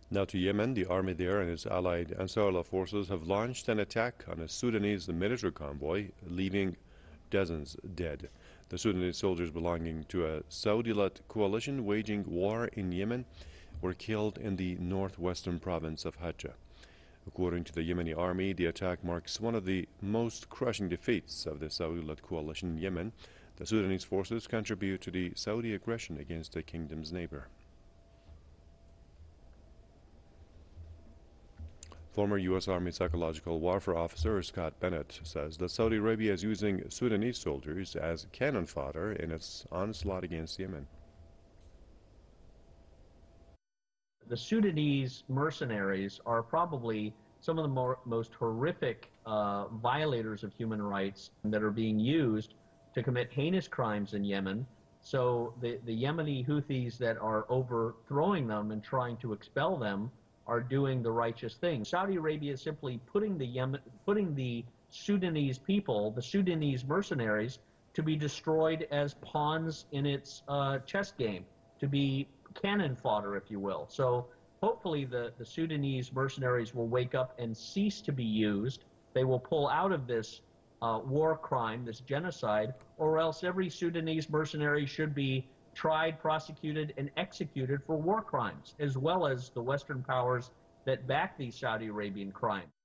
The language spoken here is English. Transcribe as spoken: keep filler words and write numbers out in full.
Now to Yemen, the army there and its allied Ansarullah forces have launched an attack on a Sudanese military convoy, leaving dozens dead. The Sudanese soldiers belonging to a Saudi-led coalition waging war in Yemen were killed in the northwestern province of Hajj. According to the Yemeni army, the attack marks one of the most crushing defeats of the Saudi-led coalition in Yemen. The Sudanese forces contribute to the Saudi aggression against the kingdom's neighbor. Former U S Army Psychological Warfare Officer Scott Bennett says that Saudi Arabia is using Sudanese soldiers as cannon fodder in its onslaught against Yemen. The Sudanese mercenaries are probably some of the more, most horrific uh, violators of human rights that are being used to commit heinous crimes in Yemen. So the, the Yemeni Houthis that are overthrowing them and trying to expel them are doing the righteous thing. Saudi Arabia is simply putting the Yemen, putting the Sudanese people, the Sudanese mercenaries, to be destroyed as pawns in its uh, chess game, to be cannon fodder, if you will. So hopefully the, the Sudanese mercenaries will wake up and cease to be used. They will pull out of this uh, war crime, this genocide, or else every Sudanese mercenary should be tried, prosecuted, and executed for war crimes, as well as the Western powers that back these Saudi Arabian crimes.